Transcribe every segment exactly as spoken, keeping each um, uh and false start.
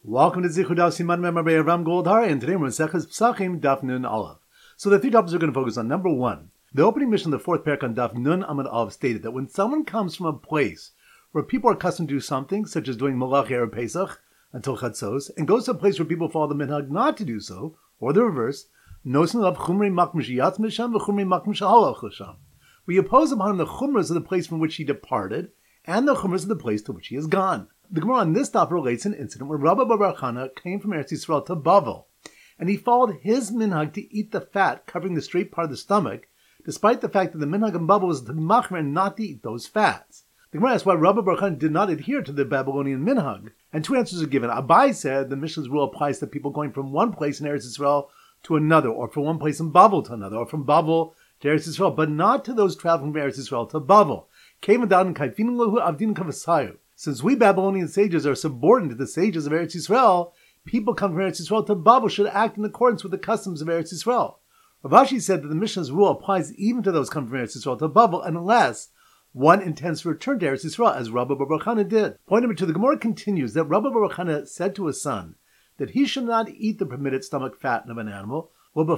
Welcome to Zichud Daf Siman Mem Rabbi Avram Goldhar, and today we're in Seches Pesachim Daf Nun Aleph. So the three topics we're going to focus on. Number one, the opening mission of the fourth parak on Daf Nun Amud Aleph stated that when someone comes from a place where people are accustomed to do something, such as doing Malach Erev Pesach until Chatzos, and goes to a place where people follow the minhag not to do so, or the reverse, Nosin Lav Chumrei Makm Sheyatz Misham v'Chumrei Makm Shehalach L'Sham. We impose upon him the chumras of the place from which he departed, and the chumras of the place to which he has gone. The Gemara on this topic relates an incident where Rabba Bar Chana came from Eretz Yisrael to Bavel, and he followed his minhag to eat the fat covering the straight part of the stomach, despite the fact that the minhag in Bavel was to be machmer and not to eat those fats. The Gemara asks why Rabba Bar Chana did not adhere to the Babylonian minhag, and two answers are given. Abai said the Mishnah's rule applies to people going from one place in Eretz Yisrael to another, or from one place in Bavel to another, or from Bavel to Eretz Yisrael, but not to those traveling from Eretz Yisrael to Bavel. Since we Babylonian sages are subordinate to the sages of Eretz Yisrael, people come from Eretz Yisrael to Bavel should act in accordance with the customs of Eretz Yisrael. Rav Ashi said that the Mishnah's rule applies even to those coming from Eretz Yisrael to Bavel, unless one intends to return to Eretz Yisrael, as Rabba Bar Chana did. Point number two, the Gemara continues that Rabba Bar Chana said to his son that he should not eat the permitted stomach fat of an animal,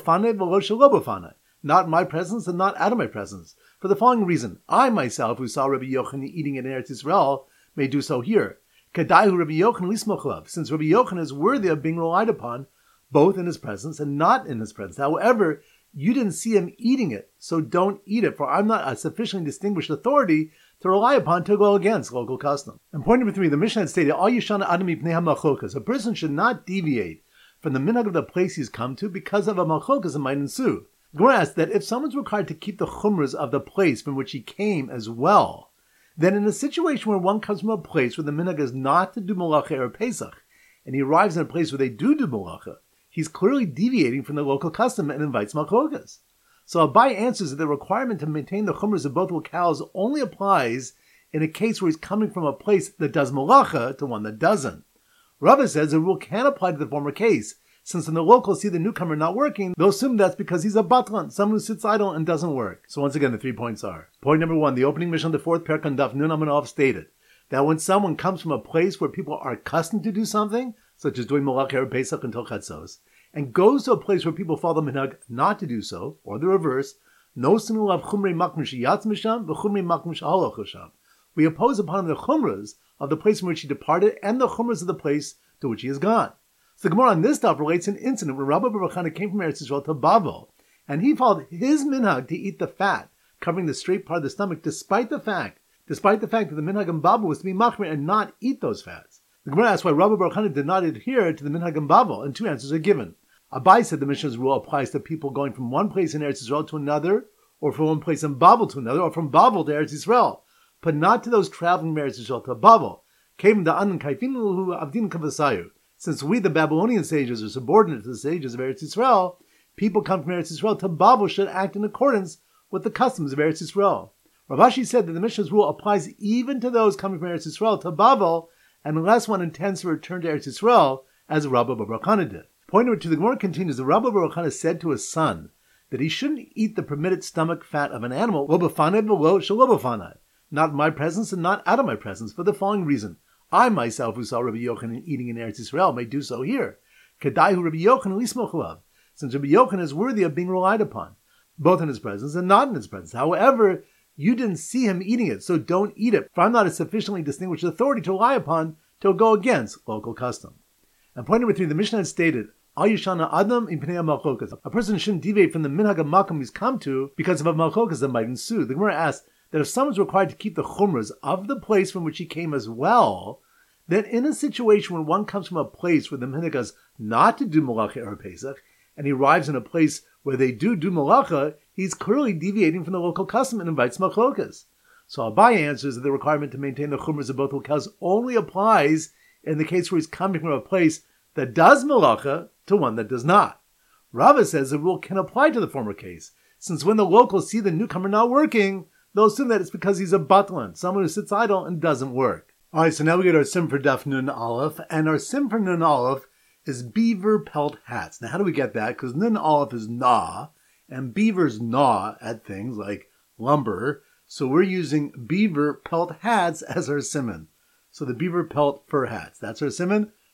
not in my presence and not out of my presence, for the following reason. I myself, who saw Rabbi Yochanan eating it in Eretz Yisrael, may do so here. Kadayu Rabbi Yochanan lismochlav, since Rabbi Yochanan is worthy of being relied upon, both in his presence and not in his presence. However, you didn't see him eating it, so don't eat it, for I'm not a sufficiently distinguished authority to rely upon to go against local custom. And point number three, the Mishnah had stated, Al Yishana Adam Mipnei HaMachlokas, a person should not deviate from the minhag of the place he's come to because of a machlokas that might ensue. The Gemara asks that if someone's required to keep the chumras of the place from which he came as well, then in a situation where one comes from a place where the minhag is not to do malacha or Pesach, and he arrives in a place where they do do malacha, he's clearly deviating from the local custom and invites machlokas. So Abai answers that the requirement to maintain the chumras of both locales only applies in a case where he's coming from a place that does malacha to one that doesn't. Rava says the rule can apply to the former case, since when the locals see the newcomer not working, they'll assume that's because he's a batlan, someone who sits idle and doesn't work. So once again, the three points are. Point number one, the opening mission of the fourth parak on Daf Nun Amud Aleph stated that when someone comes from a place where people are accustomed to do something, such as doing Malach Erev Pesach until Chatzos, and goes to a place where people follow the minhag not to do so, or the reverse, no sinu lav chumrei makm sheyatz misham v'chumrei makm shehalach l'sham. We oppose upon him the chumras of the place from which he departed and the chumras of the place to which he has gone. So the Gemara on this stuff relates an incident where Rabba Bar Chana came from Eretz Yisrael to Bavel, and he followed his minhag to eat the fat covering the straight part of the stomach, despite the fact, despite the fact that the minhag in Bavel was to be machmer and not eat those fats. The Gemara asks why Rabba Bar Chana did not adhere to the minhag in Bavel, and two answers are given. Abai said the Mishnah's rule applies to people going from one place in Eretz Yisrael to another, or from one place in Bavel to another, or from Bavel to Eretz Yisrael, but not to those traveling from Eretz Yisrael to Bavel. Came the anan kaifin hu avdin kavasayu. Since we, the Babylonian sages, are subordinate to the sages of Eretz Yisrael, people come from Eretz Yisrael to Bavel should act in accordance with the customs of Eretz Yisrael. Rav Ashi said that the Mishnah's rule applies even to those coming from Eretz Yisrael to Bavel, unless one intends to return to Eretz Yisrael, as Rabba Bar Chana did. Point number two, the Gemara continues, the Rabba Bar Chana said to his son that he shouldn't eat the permitted stomach fat of an animal, lo b'fanei v'lo shelo b'fanei, not in my presence and not out of my presence, for the following reason. I myself, who saw Rabbi Yochanan eating in Eretz Yisrael, may do so here. Kadayu Rabbi Yochanan lismochlav, since Rabbi Yochanan is worthy of being relied upon, both in his presence and not in his presence. However, you didn't see him eating it, so don't eat it, for I'm not a sufficiently distinguished authority to rely upon to go against local custom. And point number three, the Mishnah had stated, Al Yishana Adam Mipnei HaMachlokas, a person shouldn't deviate from the minhag of makom he's come to because of a machlokas that might ensue. The Gemara asks that if someone's required to keep the chumras of the place from which he came as well, then in a situation when one comes from a place where the minhag is not to do malacha or Pesach, and he arrives in a place where they do do malacha, he's clearly deviating from the local custom and invites machlokas. So Abai answers that the requirement to maintain the chumras of both locales only applies in the case where he's coming from a place that does malacha to one that does not. Rava says the rule can apply to the former case, since when the locals see the newcomer not working, they'll assume that it's because he's a batlan, someone who sits idle and doesn't work. Alright, so now we get our sim for Daf Nun Aleph, and our sim for Nun Aleph is beaver pelt hats. Now how do we get that? Because Nun Aleph is gnaw, and beavers gnaw at things like lumber, so we're using beaver pelt hats as our simon. So the beaver pelt fur hats, that's our simon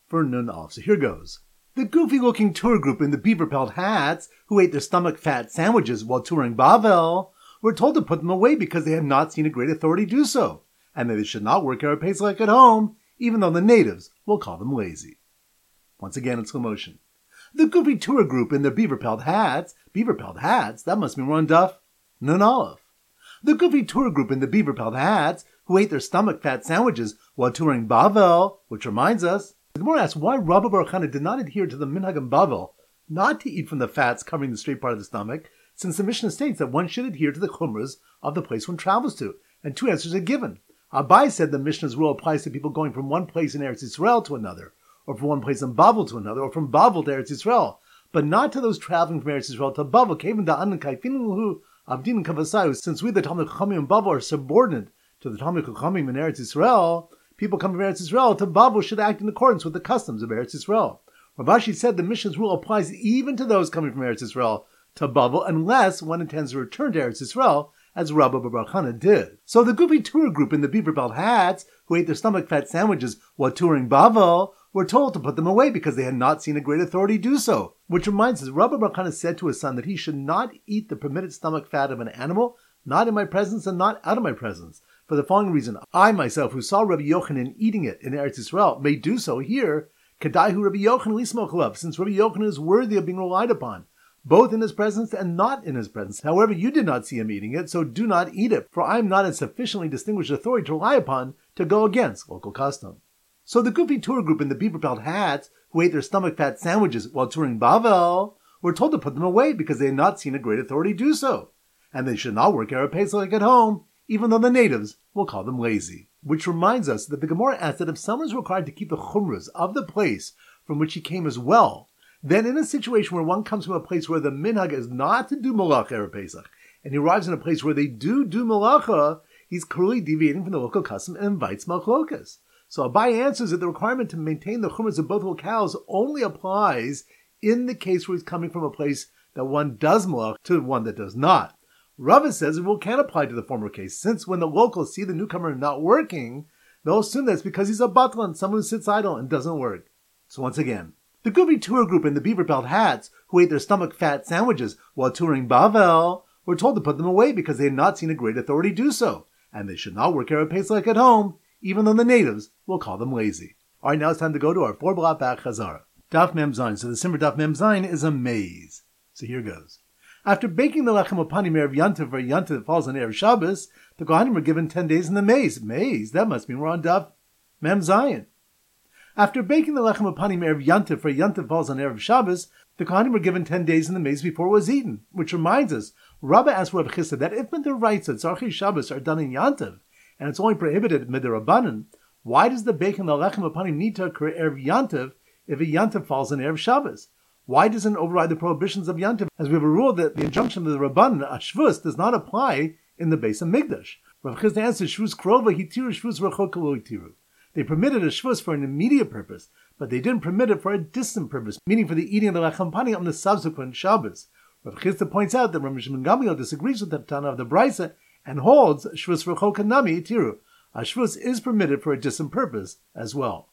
for Nun Aleph. So here goes. The goofy-looking tour group in the beaver-pelt hats, who ate their stomach-fat sandwiches while touring Bavel, were told to put them away because they had not seen a great authority do so, and that they should not work Erev Pesach at home, even though the natives will call them lazy. Once again in slow motion. The goofy tour group in their beaver-pelt hats, beaver-pelt hats, that must mean we're on Daf Nun Aleph. The goofy tour group in the beaver-pelt hats, who ate their stomach-fat sandwiches while touring Bavel, which reminds us, the Gemara asks why Rabbi Baruch Hana did not adhere to the minhag in Bavel, not to eat from the fats covering the straight part of the stomach, since the Mishnah states that one should adhere to the chumras of the place one travels to, and two answers are given. Abai said the Mishnah's rule applies to people going from one place in Eretz Yisrael to another, or from one place in Bavel to another, or from Bavel to Eretz Yisrael, but not to those traveling from Eretz Yisrael to Bavel, Kevin da'anan kaifinu avdin kavasayu, since we the Talmud Chachamim in Bavel are subordinate to the Talmud Chachamim in Eretz Yisrael. People coming from Eretz Yisrael to Bavel should act in accordance with the customs of Eretz Yisrael. Rav Ashi said the Mishnah's rule applies even to those coming from Eretz Yisrael to Bavel, unless one intends to return to Eretz Yisrael, as Rabbi Baruch Hana did. So the goofy tour group in the beaver-pelt hats, who ate their stomach-fat sandwiches while touring Bavel, were told to put them away because they had not seen a great authority do so. Which reminds us, Rabbi Baruch Hana said to his son that he should not eat the permitted stomach fat of an animal, not in my presence and not out of my presence. For the following reason, I myself, who saw Rabbi Yochanan eating it in Eretz Yisrael, may do so here, Kedaihu Rabbi Yochanan lismoch alav, since Rabbi Yochanan is worthy of being relied upon, both in his presence and not in his presence. However, you did not see him eating it, so do not eat it, for I am not a sufficiently distinguished authority to rely upon to go against local custom. So the goofy tour group in the beaver-pelt hats, who ate their stomach-fat sandwiches while touring Bavel, were told to put them away because they had not seen a great authority do so, and they should not work Erev Pesach at home, even though the natives will call them lazy. Which reminds us that the Gemara asks that if someone is required to keep the chumras of the place from which he came as well, then in a situation where one comes from a place where the minhag is not to do malacha Erev Pesach, and he arrives in a place where they do do malacha, he's clearly deviating from the local custom and invites machlokas. So Abai answers that the requirement to maintain the chumras of both locales only applies in the case where he's coming from a place that one does malacha to one that does not. Rava says the rule can apply to the former case, since when the locals see the newcomer not working, they'll assume that it's because he's a batlan, someone who sits idle and doesn't work. So once again, the goofy tour group in the beaver-pelt hats, who ate their stomach-fat sandwiches while touring Bavel, were told to put them away because they had not seen a great authority do so, and they should not work Erev Pesach at home, even though the natives will call them lazy. Alright, now it's time to go to our four blot back Chazara. Daf Mem Zayin. So the Simmer Daf Mem Zayin is a maze. So here goes. After baking the lechem upanim erev yantiv for a yantiv that falls on erev Shabbos, the Kohanim were given ten days in the maze. Maze? That must mean we're on Daf Mem Zayin. After baking the lechem upanim erev yantiv for a yantiv that falls on erev Shabbos, the Kohanim were given ten days in the maze before it was eaten. Which reminds us, Rabbah asked Rav Chisda that if midiraisa tzarchei Shabbos are done in yantiv, and it's only prohibited midirabanan, why does the baking the lechem upanim need to occur erev yantiv if a yantiv falls on erev Shabbos? Why doesn't it override the prohibitions of Yantiv? As we have a rule that the injunction of the Rabbanan, Ashvus, does not apply in the base of Migdash. Rav Chisda answers, Shvus Krova Hitiru Shvus Rachok Lo Hitiru. They permitted a Shvus for an immediate purpose, but they didn't permit it for a distant purpose, meaning for the eating of the Lechem Pani on the subsequent Shabbos. Rav Chisda points out that Rav Shimon Gamliel disagrees with the Tana of the Brisa and holds Shvus Rachok Nami Hitiru. A Shvus is permitted for a distant purpose as well.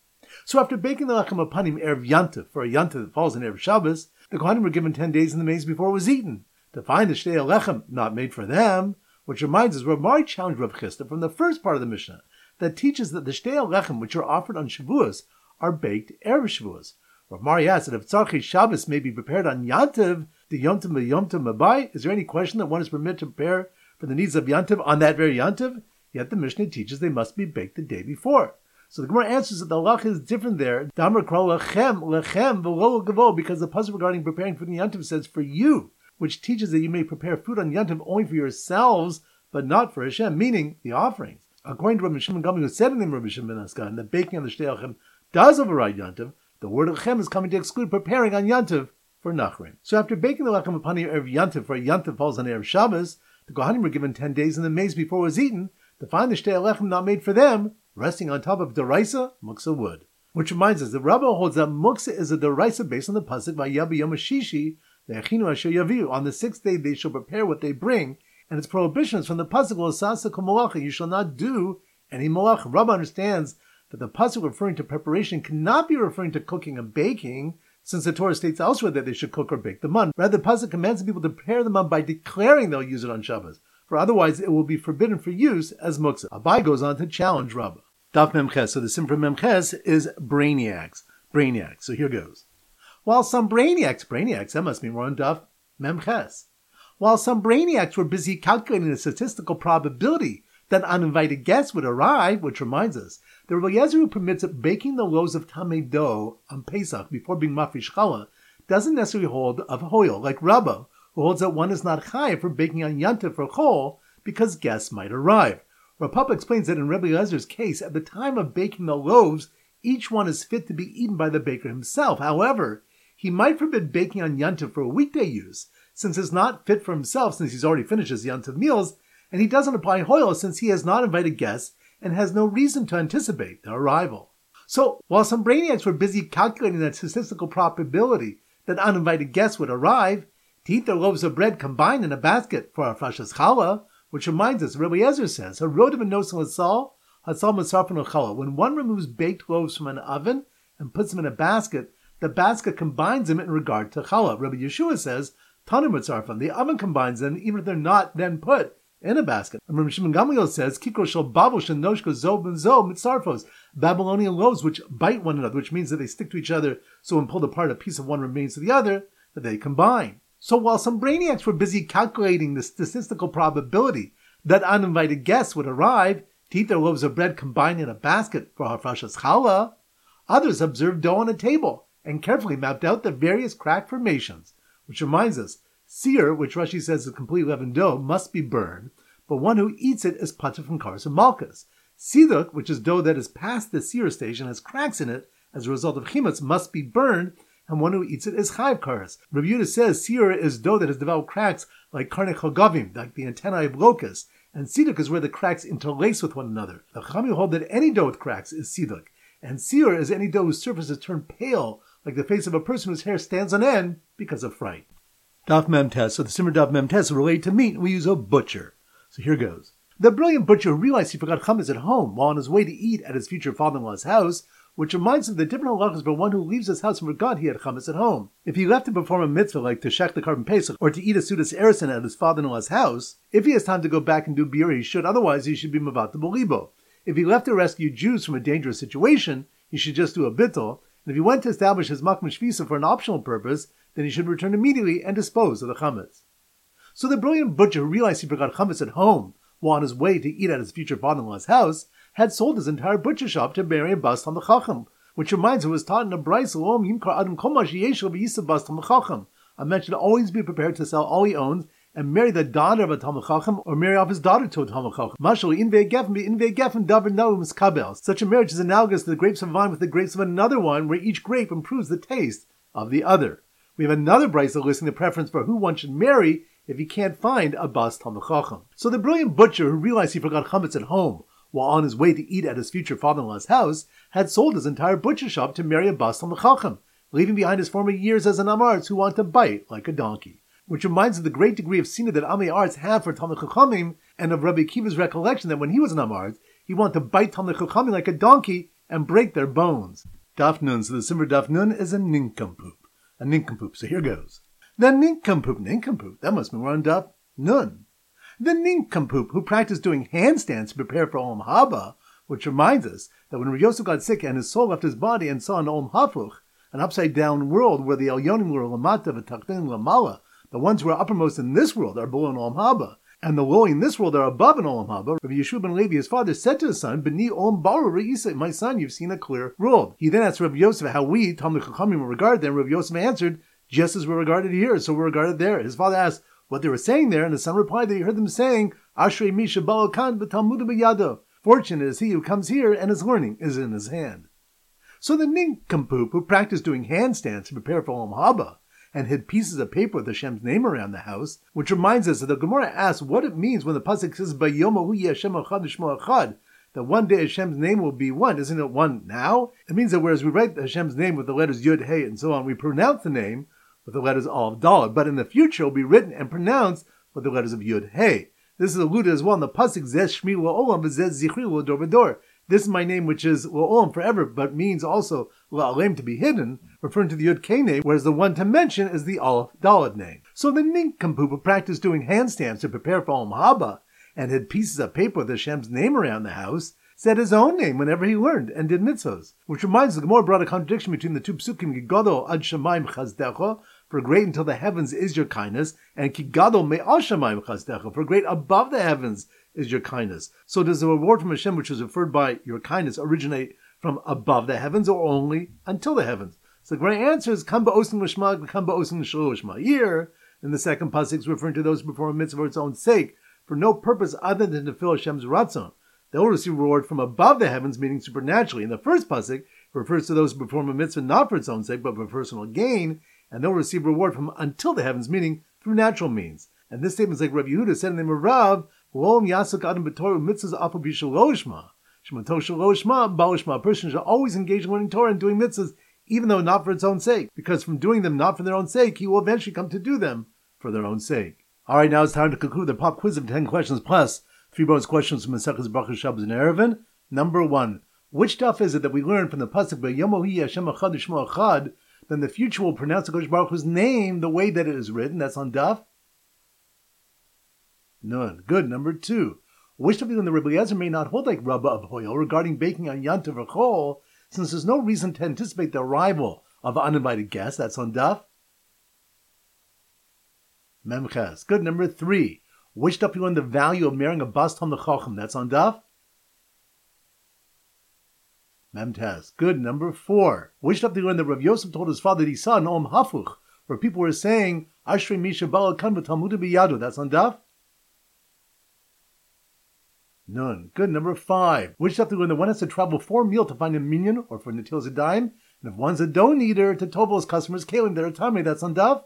So after baking the lechem upanim erev yantiv for a yantiv that falls in erev Shabbos, the Kohanim were given ten days in the maze before it was eaten to find the shtei lechem not made for them. Which reminds us, Rav Mari challenged Rav Chisda from the first part of the Mishnah that teaches that the shtei lechem which are offered on Shavuos are baked erev Shavuos. Rav Mari asked that if tzarchei Shabbos may be prepared on yantiv, the yomtiv v'yomtiv mabai, is there any question that one is permitted to prepare for the needs of yantiv on that very yantiv? Yet the Mishnah teaches they must be baked the day before. So the Gemara answers that the halacha is different there. Damar kro lechem lechem v'lo gavo, because the pasuk regarding preparing food on yantiv says for you, which teaches that you may prepare food on yantiv only for yourselves, but not for Hashem, meaning the offerings. According to Rabbi Shimon Gamliel, who said in the name of Rabbi Shimon ben Askan, the baking of the shtei lechem does override yantiv, the word lechem is coming to exclude preparing on yantiv for nachrim. So after baking the lechem upon erev yantiv for a yantiv falls on erev Shabbos, the Kohanim were given ten days in the maze before it was eaten to find the shtei lechem not made for them, resting on top of deraisa muksa wood. Which reminds us, the Rabbah holds that muksa is a deraisa based on the pasuk Vayabi Yom Hashishi, Ve'achinu Asher Yaviu. On the sixth day they shall prepare what they bring, and its prohibitions from the pasuk L'sasa kol malacha, you shall not do any malacha. Rabbah understands that the pasuk referring to preparation cannot be referring to cooking and baking, since the Torah states elsewhere that they should cook or bake the mun. Rather, the pasuk commands the people to prepare the mun by declaring they'll use it on Shabbos, for otherwise it will be forbidden for use as muktzah. Abai goes on to challenge Rabbah. Daf Memches. So the sim for Memches is brainiacs. Brainiacs. So here goes. While some brainiacs, brainiacs, that must be more on Daf Memches. While some brainiacs were busy calculating the statistical probability that uninvited guests would arrive, which reminds us, the Rebbe Eliezer who permits baking the loaves of tamei dough on Pesach before being mafresh challah doesn't necessarily hold of hoil, like Rabbah, who holds that one is not chayav for baking on Yantiv for chol because guests might arrive. Rav Papa explains that in Rebbe Eliezer's case, at the time of baking the loaves, each one is fit to be eaten by the baker himself. However, he might forbid baking on Yantiv for a weekday use, since it's not fit for himself since he's already finished his Yantiv meals, and he doesn't apply hoil since he has not invited guests and has no reason to anticipate their arrival. So, while some brainiacs were busy calculating the statistical probability that uninvited guests would arrive, to eat their loaves of bread combined in a basket for Hafrashas Challah, which reminds us, Rebbe Eliezer says, "Harodim and Nosel Hasal, Hasal Masarfin Challah." When one removes baked loaves from an oven and puts them in a basket, the basket combines them in regard to Challah. Rebbe Yeshua says, "Tanu Mitzarfin." The oven combines them, even if they're not then put in a basket. And Rebbe Shimon Gamliel says, "Kikro shel babel shenoshka zo ben zo mitzarfos." Babylonian loaves which bite one another, which means that they stick to each other, so when pulled apart, a piece of one remains to the other, that they combine. So while some brainiacs were busy calculating the statistical probability that uninvited guests would arrive to eat their loaves of bread combined in a basket for Hafrashas Challah, others observed dough on a table and carefully mapped out the various crack formations, which reminds us, seer, which Rashi says is complete leavened dough, must be burned, but one who eats it is patur from karas and malchus. Siduk, which is dough that is past the seer stage and has cracks in it as a result of chimetz, must be burned, and one who eats it is chayav karas. Rabbi Yehuda says seer is dough that has developed cracks like karnei chagavim, like the antennae of locusts, and siduk is where the cracks interlace with one another. The Chachamim hold that any dough with cracks is siduk, and seer is any dough whose surface has turned pale, like the face of a person whose hair stands on end because of fright. Daf Memtes. So the Simmer Daf Memtes relate to meat, and we use a butcher. So here goes. The brilliant butcher realized he forgot chametz at home while on his way to eat at his future father-in-law's house, which reminds him of the different halachas for one who leaves his house and forgot he had chametz at home. If he left to perform a mitzvah like to shech the carbon pesach or to eat a sudas erison at his father-in-law's house, if he has time to go back and do biur, he should. Otherwise, he should be mavat b'libo. If he left to rescue Jews from a dangerous situation, he should just do a bittul. And if he went to establish his makam shvisa for an optional purpose, then he should return immediately and dispose of the chametz. So the brilliant butcher who realized he forgot chametz at home while on his way to eat at his future father-in-law's house had sold his entire butcher shop to marry a bas talmid chacham, which reminds us it was taught in a brayso, Lo yimkar adam kol ma sheyesho v'yisa bas talmid chacham. A man should always be prepared to sell all he owns and marry the daughter of a talmid chacham or marry off his daughter to a talmid chacham. Mashal invei gefen invei gefen davar naum miskabel. Such a marriage is analogous to the grapes of wine with the grapes of another wine, where each grape improves the taste of the other. We have another brayso listing the preference for who one should marry if he can't find a bas talmid chacham. So the brilliant butcher who realized he forgot chametz at home while on his way to eat at his future father-in-law's house had sold his entire butcher shop to marry a bas talmid chacham, leaving behind his former years as an am arts who want to bite like a donkey. Which reminds of the great degree of sinah that amei arts have for talmid chachamim, and of Rabbi Akiva's recollection that when he was an am arts, he wanted to bite talmid chachamim like a donkey and break their bones. Daf Nun. So the simmer Daf Nun is a nincompoop. A nincompoop. So here goes. The nincompoop, nincompoop, that must be more on Daf Nun. The nincompoop who practiced doing handstands to prepare for Olam Haba, which reminds us that when Rav Yosef got sick and his soul left his body and saw an Olam Hafuch, an upside-down world where the Elyonim were Lamata v'Tachtonim Lamala, the ones who are uppermost in this world are below in Olam Haba, and the lowly in this world are above in Olam Haba, Rabbi Yeshua ben Levi, his father, said to his son, B'ni Olam Baru Re'isa, my son, you've seen a clear world. He then asked Rabbi Yosef how we, Talmid Chachamim, were regarded there, and Rabbi Yosef answered, just as we're regarded here, so we're regarded there. His father asked what they were saying there, and the son replied that he heard them saying, Ashrei Misha Balakan v'Talmudu b'Yado. Fortunate is he who comes here and his learning is in his hand. So the nincompoop who practiced doing handstands to prepare for Olam Haba and hid pieces of paper with Hashem's name around the house, which reminds us that the Gemara asks what it means when the pasuk says Bayoma hu Hashem echad v'shmo echad, that one day Hashem's name will be one. Isn't it one now? It means that whereas we write Hashem's name with the letters Yud, Hey, and so on, we pronounce the name with the letters Aleph, Daled, but in the future it will be written and pronounced with the letters of Yud, Hey. This is alluded as well in the pasuk Zez Shmi La'olam v'Zez Zichri L'Dor V'Dor. This is my name, which is La'olam, forever, but means also La'alem, to be hidden, referring to the Yud K name, whereas the one to mention is the Aleph Daled name. So the nincompoop who practiced doing handstands to prepare for Olam Haba and had pieces of paper with Hashem's name around the house, said his own name whenever he learned and did mitzvahs. Which reminds us, the Gemara brought a contradiction between the two psukim, Gigadol ad shamayim chazdecha, for great until the heavens is your kindness, and Kigadol me'al shamayim chazdecha, for great above the heavens is your kindness. So does the reward from Hashem, which is referred by your kindness, originate from above the heavens or only until the heavens? So the great answer is Kam ba'osim l'shma, Kam ba'osim l'shma. Here, in the second pasuk, is referring to those who perform a mitzvah for its own sake, for no purpose other than to fill Hashem's ratzon. They will receive reward from above the heavens, meaning supernaturally. In the first pasuk, it refers to those who perform a mitzvah not for its own sake, but for personal gain, and they'll receive reward from until the heavens, meaning through natural means. And this statement is like Rabbi Yehuda said in the name of Rav, L'olam yasuk adam b'torah mitzvahs afu b'shaloshma. Shemato shaloshma, balishma. A person should always engage in learning Torah and doing mitzvahs, even though not for its own sake, because from doing them not for their own sake, he will eventually come to do them for their own sake. All right, now it's time to conclude the pop quiz of ten questions plus three bonus questions from Maseches Brachos Shabbos and Erevin. Number one, which stuff is it that we learn from the pasuk V'yomohi Hashem Echad Shmo Echad? Then the future will pronounce the Kodesh Baruch Hu's name the way that it is written. That's on Daf. None. Good. Number two, which stuff is when the Rebbe Eliezer may not hold like Rabbah of Hoyel regarding baking on Yantav or Chol, since there's no reason to anticipate the arrival of uninvited guests. That's on Daf. Memches. Good. Number three, which stuff you learn the value of marrying a Bas Talmid Chacham? That's on Daf. Memtes. Good. Number four, which stuff do you learn that Rav Yosef told his father that he saw in Om Hafuch, where people were saying, Ashrei Misha Bala Kan V'Talmuda B'Yado? That's on Daf. None. Good. Number five, which stuff do you learn that one has to travel for a meal to find a minyan, or for Natil Zedayim, and if one's a dough kneader, to tovel his customers Kalim that are Tamei? That's on Daf.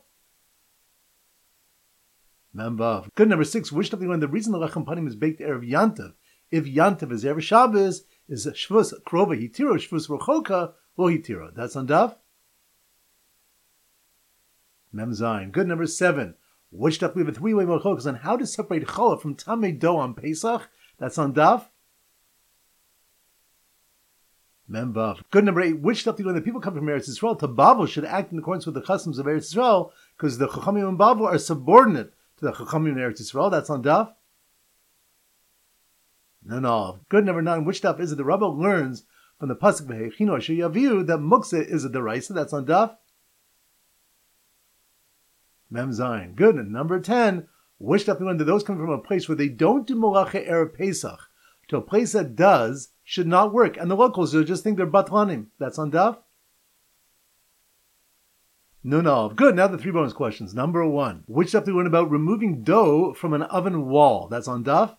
Membav. Good. Number six, which stuff do you learn the reason the Lechem Panim is baked Erev Yantav, if Yantav is Erev Shabbos, is Shvus Krova Hitiro, Shvus Rochoka Lo Hitiro? That's on Daf. Mem Zayin. Good. Number seven, which stuff we have a three-way Rochokas on how to separate Challah from Tamei dough on Pesach? That's on Daf. Membav. Good. Number eight, which stuff do you learn that people come from Eretz Yisrael to Babel should act in accordance with the customs of Eretz Yisrael, because the Chachamim in Babel are subordinate to the Chachamim in Eretz Yisrael? That's on Daf. No, no. Good. Number nine, which stuff is it the Rebbe learns from the pasuk V'hechino sheyaviu that Muktzah is a deraisa? That's on Daf. Mem Zayin. Good. And number ten, which stuff we learn that those come from a place where they don't do Malacha Erev Pesach, to a place that does should not work, and the locals will just think they're batlanim. That's on Daf. No, no. Good. Now the three bonus questions. Number one, which stuff do we learn about removing dough from an oven wall? That's on Daf.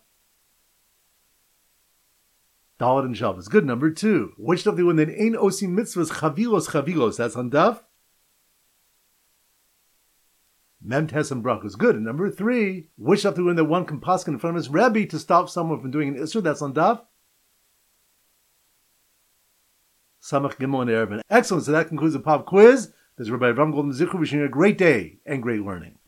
Dalet and Shabbos. Good. Number two, which stuff do we learn that ain't osim mitzvahs chavilos chavilos? That's on Daf. Mem Tes and Brachos. Good. And number three, which stuff do we learn that one can paskin in front of his Rebbe to stop someone from doing an Isser? That's on Daf. Samach Gimel and Erevin. Excellent. So that concludes the pop quiz. This is Rabbi Avram Golden Zichur wishing you a great day and great learning.